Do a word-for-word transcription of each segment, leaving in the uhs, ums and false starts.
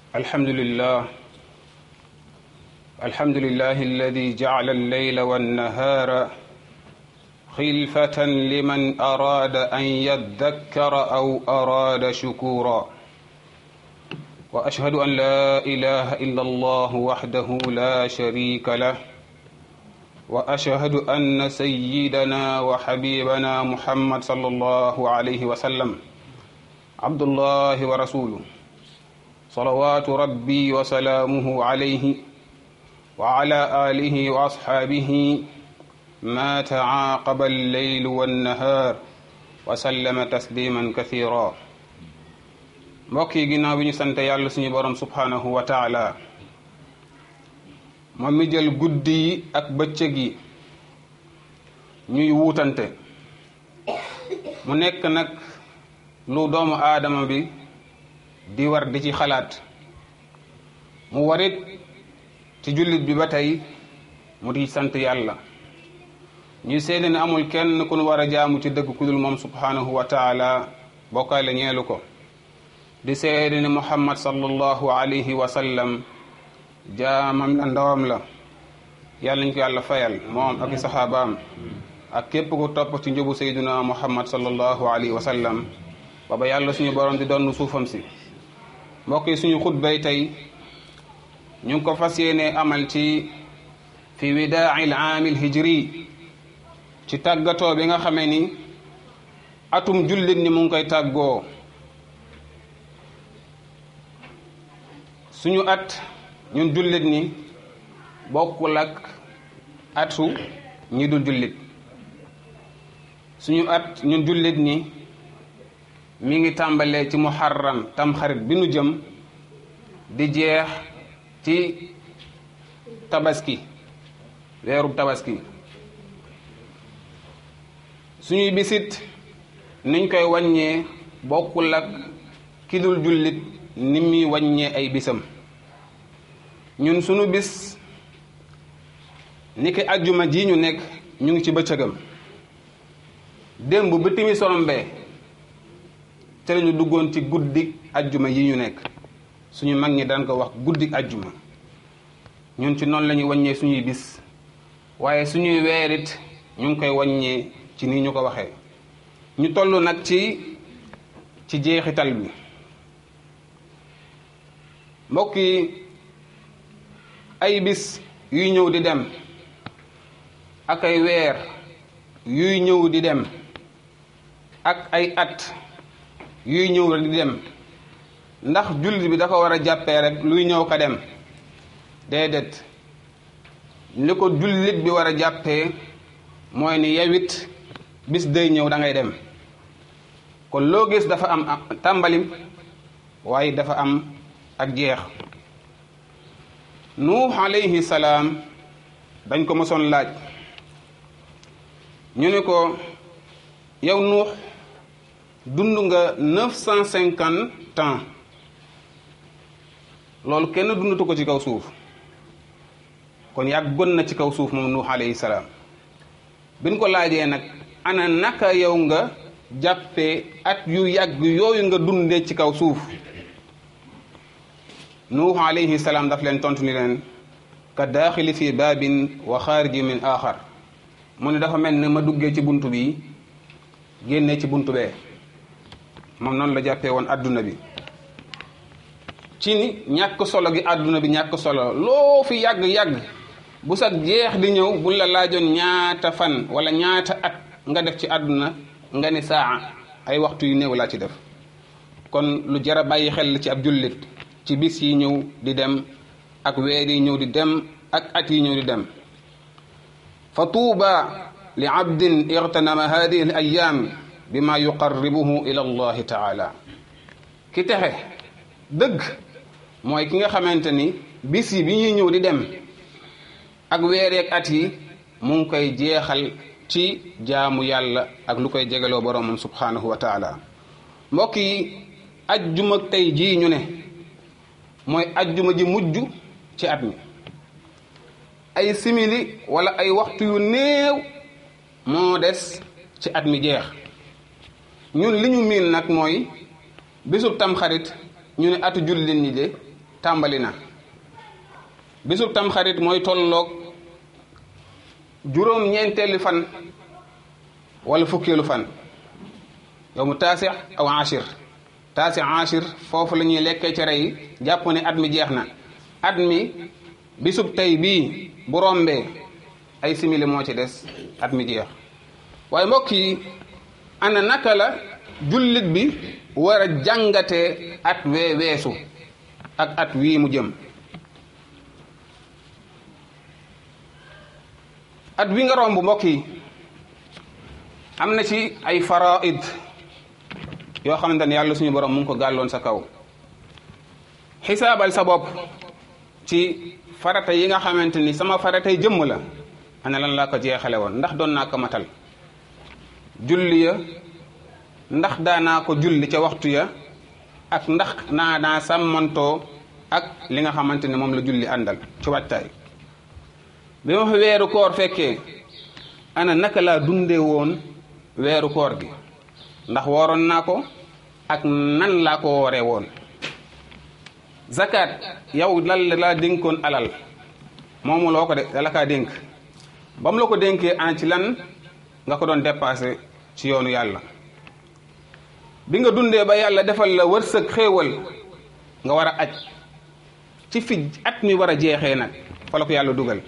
الحمد لله الحمد لله الذي جعل الليل والنهار خلفة لمن أراد أن يذكر أو أراد شكورا وأشهد أن لا إله إلا الله وحده لا شريك له وأشهد أن سيدنا وحبيبنا محمد صلى الله عليه وسلم عبد الله ورسوله صلوات ربي وسلامه عليه وعلى آله وأصحابه ما تعاقب الليل والنهار وسلم تسليما كثيرا mbokk yi ginnaaw bi ñu sant yàlla suñu borom subhanahu wa taala moom mi jël guddi yi ak bëccëg yi ñuy wuutante mu nekk nag lu doomu aadama bi di war di ci xalaat mu warit ci jullit bi ba tey mu di sant yàlla ñuy seede ne amul kenn ku nu war a jaamu ci dëgg ku dul moom subhanahu wa taala bokkaale ñeelu ko di seede ne muhammad sallallahu alayhi wa sallam jaamam la ndawam la yàlla ñu ko yàlla fayal moom ak i saxaabaam ak képp ku topp ci njubu sayduna muhammad sallallahu alayhi wa sallam baba yàlla suñu borom di doon suufam si mbokk yi suñu xutbay tey ñu ngi ko fas yéene amal ci fi widaa'il aamil hijri ci tàggatoo bi nga xamee ni atum jullit ni mu ngi koy tàggoo suñu at ñun jullit ni bokkul ak atu ñi dul jullit suñu at ñun jullit ni mi ngi tàmbalee ci muharram tamxarit bi nu jëm di jeex ci tabaski weerub tabaski suñuy bisit niñ koy wàññee bokkul ak ki dul jullit ni muy wàññee ay bisam ñun suñu bis niki ajjuma ji ñu nekk ñu ngi ci bëccëgam démb bi timi sombee te lañu duggoon ci guddi ajjuma yi ñu nekk suñu mag ñi daan ko wax guddi ajjuma ñun ci noonu la ñuy wàññee suñuy bis waaye suñuy weerit ñu ngi koy wàññee ci nii ñu ko waxee ñu toll nag ci ci jeexital bi mbokk yi ay bis yuy ñëw di dem ak ay weer yuy ñëw di dem ak ay at yuy ñëw di dem ndax jullit bi dafa war a jàppee rek luy ñëw ka dem déedéet li ko jullit bi war a jàppee mooy ni yawit bis day ñëw da ngay dem kon loo gis dafa am tàmbalim waaye dafa am ak jeex nuux alayhi salaam dañ ko mosoon laaj ñu ne ko yow nuux dund nga neuf cent cinquante ans loolu kenn dundatu ko ci kaw suuf kon yàggoon na ci kaw suuf moom nuux alayhi salaam biñ ko laajee nag ana naka yow nga jàppee at yu yàgg yooyu nga dundee ci kaw suuf nuux alayhi salaam daf leen tontu ni leen ka daaxili fi baabin wa xaariji min axar mu ne dafa mel ne ma duggee ci bunt bi génnee ci bunt bee moom noonu la jàppee woon adduna bi ci ni ñàkk solo gi adduna bi ñàkk solo loo fi yàgg-yàgg bu sax jeex di ñëw bu la laajoon ñaata fan wala ñaata at nga def ci adduna nga ni saa ay waxtu yu néew laa ci def kon lu jar a bàyyi xel ci ab jullit ci bis yi ñëw di dem ak weer yi ñëw di dem ak at yi ñëw di dem fa tuuba li abdin igtanama hadihi al ayam bima yuqarribuhu ila allahi taala ki texe dëgg mooy ki nga xamante ni bis yi bi ñuy ñëw di dem ak weer ak at yi mu ngi koy jeexal ci jaamu yàlla ak lu koy jegaloo boroomam subhanahu wa taala mbokk yi ajjuma tey jii ñu ne mooy ajjuma ji mujj ci at mi ay simili wala ay waxtu yu néew moo des ci at mi jeex ñun li ñu miin nag mooy bisub tamxarit ñu ne atu jullit ñi de tàmbali na bisub tamxarit mooy tolloog juróom ñeenteelu fan wala fukkeelu fan yow mu taasi aw ashir taasi ashir foofu la ñuy lekkee cere yi jàpp ne at mi jeex na at mi bisub tey bii bu rombee ay simili moo ci des at mi jeex waaye mbokk yi ana naka la jullit bi war a jàngatee at wee weesu ak at wii mu jëm at wi nga romb mbokk yi am na ci ay faraid yoo xamante ne yàlla suñu borom mu ngi ko gàlloon sa kaw xisaabal sa bopp ci farata yi nga xamante ni sama faratay jëmm la ana lan laa ko jeexale woon ndax doon naa ko matal julli ya ndax daanaa ko julli ca waxtu ya ak ndax naa naa sàmmantoo ak li nga xamante ne moom la julli àndal ci waajtaay bi ma fa weeru koor fekkee ana naka laa dundee woon weeru koor gi ndax wooroon naa ko ak nan laa ko wooree woon zakat yow lan la laa dénkoon alal moomu loo ko de dala kaa dénk ba mu la ko dénkee ana ci lan nga ko doon dépassé ci yoonu yàlla bi nga dundee ba yàlla defal la wërsëg xéewal nga war a aj ci fi at mi war a jeexee nag fa la ko yàlla dugal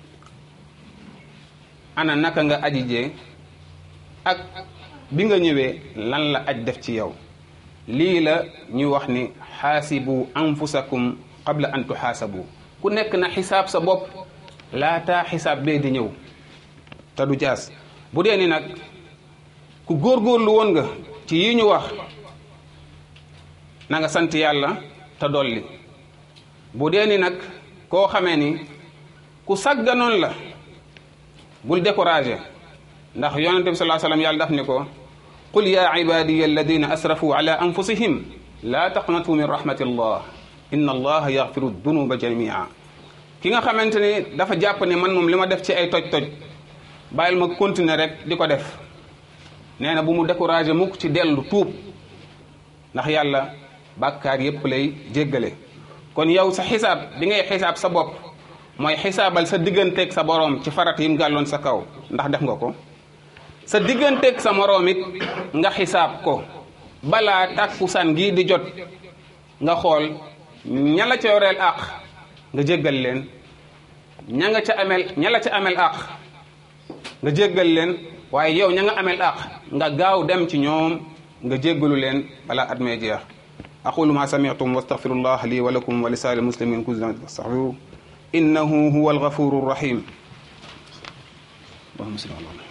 ana naka nga aji jee ak bi nga ñëwee lan la aj def ci yow lii la ñuy wax ni xaasibu anfusakum qabla an tuxaasabu ku nekk na xisaab sa bopp laataa xisaab bee di ñëw te du jaas bu dee ni nag ku góorgóorlu woon nga ci yi ñu wax na nga sant yàlla te dolli bu dee ni nag koo xamee ni ku sagganoon la bul découragé ndax yonente bi sallallahu alayhi wasallam yàlla daf ni ko qul ya ibadiya alladina asrafu ala anfusihim la taqnatu min rahmatillah inna allaha yaghfiru dunuba jamia ki nga xamante ni dafa jàpp ne man moom li ma def ci ay toj-toj bàyyil ma continuer rek di ko def nee na bu mu découragé mukk ci dellu tuub ndax yàlla bàkkaar yépp lay jéggale kon yow sa xisaab bi ngay xisaab sa bopp mooy xisaabal sa digganteeg sa boroom ci farat yi mu gàlloon sa kaw ndax def nga ko sa digganteeg sa moroom it nga xisaab ko balaa tàkkusaan gii di jot nga xool ña la ca yoreel àq nga jéggal leen ña nga ca amel ña la ca amel àq nga jéggal leen waaye yow ña nga amel àq nga gaaw dem ci ñoom nga jéggalu leen balaa at mee jeex aqulu ma sami'tum wastaghfirullah li wa lakum wa li saa'iril muslimin kullan fastaghfiruhu innahu huwal ghafurur rahim allahumma salli ala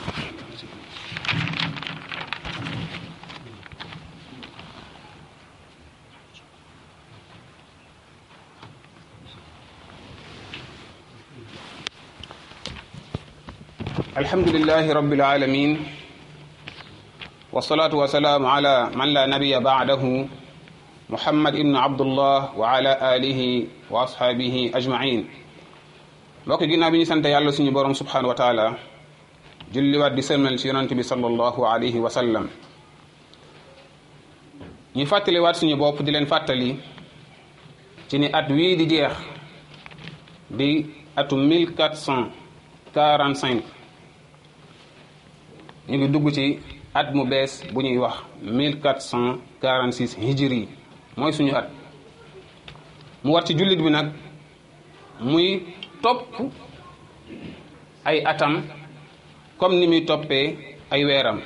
alhamdulillahi rabbil alamin wassalatu wassalamu ala man la nabiyya ba'dahu muhammad ibnu abdullah wa ala alihi wa ashaabihi ajmain mbokk ginnaaw bi ñu sant yàlla suñu borom subhanahu wa taala julliwaat di sëlmal ci yonent bi sallallahu alayhi wa sallam ñu fàttaliwaat suñu bopp di leen fàttali ci ni at wii di jeex di atu mille quatre cent quarante cinq ñu ngi dugg ci at mu bees bu ñuy wax mille quatre cent quarante six hijri mooy suñu at mu war ci jullit bi nag muy topp ay atam comme ni muy toppee ay weeram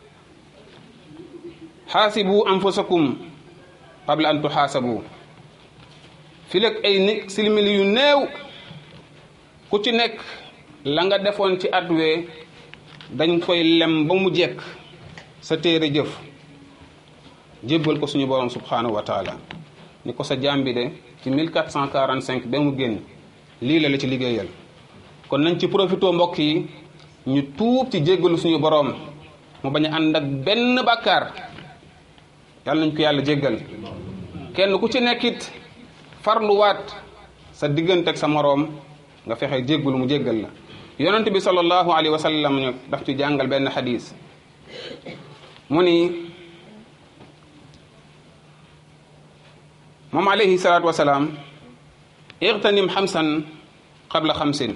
xaasibu anfusakum qabla an tuxaasabu fi lekk ay ni silmili yu néew ku ci nekk la nga defoon ci at wee dañ koy lem ba mu jekk sa téere jëf jébbal ko suñu borom subhanahu wa taala ni ko sa jàmbi de ci mille quatre cent quarante cinq ba mu génn lii la la ci liggéeyal kon nañ ci profité mbokk yi ñu tuub ci jéggalu suñu borom mu bañ a ànd ak benn bàkkaar yàlla nañ ko yàlla jéggal kenn ku ci nekkit farluwaat sa diggante ak sa moroom nga fexe jéggalu mu jéggal la yonent bi sallallahu alayhi wa sallam ñu daf ci jàngal benn xadis mu ni moom alayhi salaatu wasalaam irtanim xamsan qabla xamsin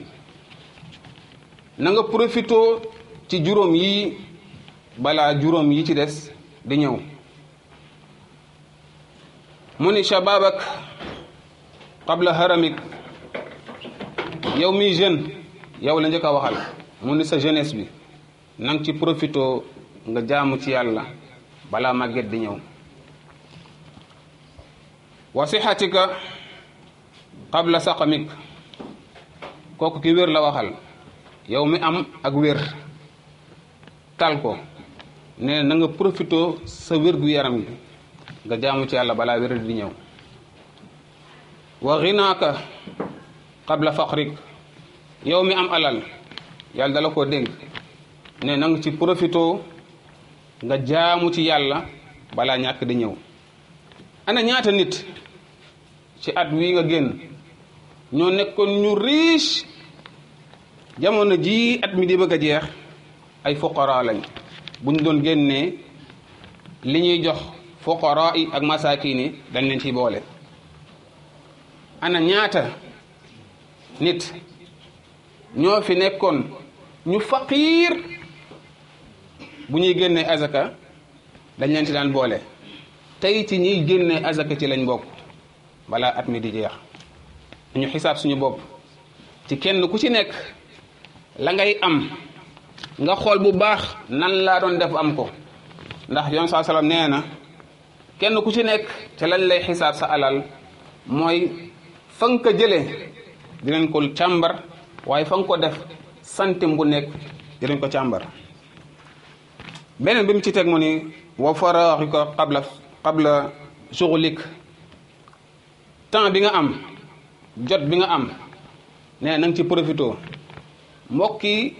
na nga profito ci juróom yi balaa juróom yi ci des di ñëw mu ni shababak qabla haramik yow mi jeune yow la njëkk a waxal mu ni sa jeunesse bi na nga ci profito nga jaamu ci yàlla balaa màgget di ñëw wa sixatika qabla saqamik kooku ki wér la waxal yow mi am ak wér tal ko ne na nga profito sa wér gu yaram gi nga jaamu ci yàlla balaa wér di ñëw wa xinaaka qabla faqrik yow mi am alal yàlla dala ko dénk ne na nga ci profito nga jaamu ci yàlla balaa ñàkk di ñëw ana ñaata nit ci at wi nga génn ñoo nekkoon ñu riche jamono ji at mi di bëgg a jeex ay fuqara lañ bu ñu doon génnee li ñuy jox fuqara yi ak masaakin yi dañ leen ciy boole ana ñaata nit ñoo fi nekkoon ñu faqiir bu ñuy génnee azaka dañ leen ci daan boole tey ci ñiy génnee azaka ci lañ bokk balaa at mi di jeex ñu xisaab suñu bopp ci kenn ku ci nekk la ngay am nga xool bu baax nan laa doon def am ko ndax yoon saa salaam nee na kenn ku ci nekk te lañ lay xisaab sa alal mooy fa nga ko jëlee dinañ ko càmbar waaye fa nga ko def centime bu nekk dinañ ko càmbar beneen bi mu ci teg mu ni wa faraghika qabla qabla shughlik temps bi nga am jot bi nga am nee na nga ci profito mbokk yi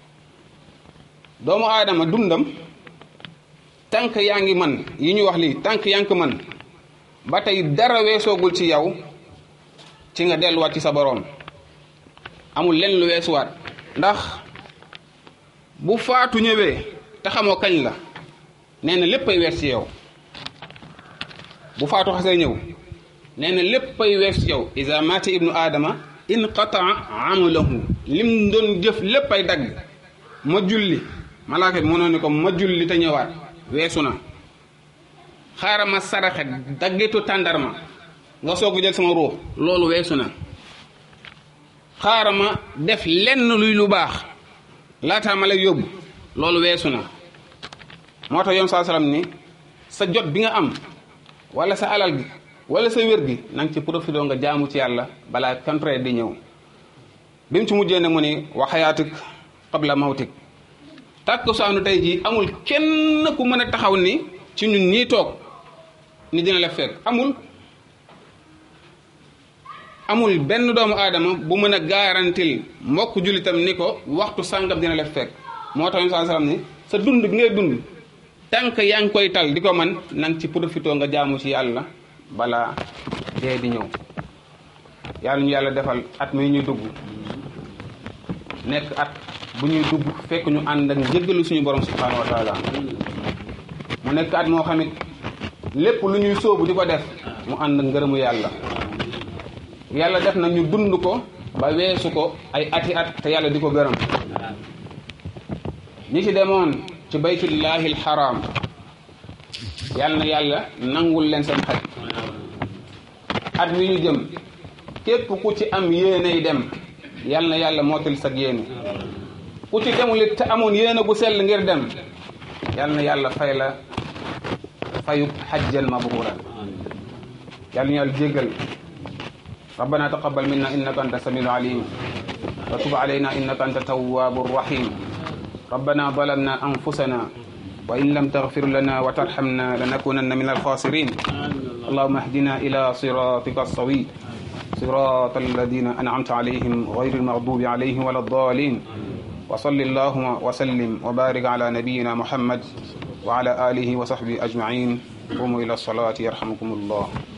doomu aadama dundam tànk yaa ngi man yi ñu wax lii tànk yaa ngi ko man ba tey dara weesoogul ci yow ci nga delluwaat ci sa boroom amul lenn lu weesuwaat ndax bu faatu ñëwee te xamoo kañ la nee na léppay wees ci yow bu faatu xasee ñëw nee na léppay wees ci yow iza mata ibnu aadama inqataa amalahu lim doon jëf léppay dagg ma julli malaaka bi mënoon ni ko ma julli te ñëwaat weesu na xaaral ma saraxe daggitu tàndarma nga soog jël sama ruux loolu weesu na xaaral ma def lenn luy lu baax laataa ma lay yóbbu loolu weesu na moo tax yoon saa salaam ni sa jot bi nga am wala sa alal gi wala sa wér gi na nga ci profité nga jaamu ci yàlla balaa contraire di ñëw bi mu ci mujjee ne mu ni wa xayaatik qabla mawtik tàkk saanu tey jii amul kenn ku mën a taxaw ni ci ñun ñii toog ni dina la fekk amul amul benn doomu aadama bu mën a garantil mbokk jullitam ni ko waxtu sàngam dina la fekk moo tax sallallahu alayhi wasallam ni sa dund bi ngay dund tànk yaa ngi koy tal di ko man nang ci profité nga jaamu ci yàlla balaa dee di ñëw yàlla ñu yàlla defal at mi ñuy dugg nekk at bu ñuy dugg fekk ñu ànd ak njëggalu suñu borom subhanahu wa taala mu nekk at moo xamit lépp lu ñuy sóobu di ko def mu ànd ak ngërëmu yàlla yàlla def na ñu dund ko ba weesu ko ay ati at te yàlla di ko gërëm ñi ci demoon ci baytullahil haram yàlla na yàlla nangul leen seen xaj at mi ñu jëm képp ku ci am yéeney dem yàlla na yàlla mootal sag yéene ku ci demul it te amoon yéene bu sell ngir dem yàlla na yàlla fay la fayub xajjan mabruran yàlla ñu yàlla jéggal ربنا تقبل منا إنك أنت السميع العليم وتب علينا إنك أنت التواب الرحيم ربنا ظلمنا أنفسنا وإن لم تغفر لنا وترحمنا لنكونن من الخاسرين اللهم اهدنا إلى صراطك السوي صراط الذين أنعمت عليهم غير المغضوب عليهم ولا الضالين وصل اللهم وسلم وبارك على نبينا محمد وعلى آله وصحبه أجمعين قوموا إلى الصلاة يرحمكم الله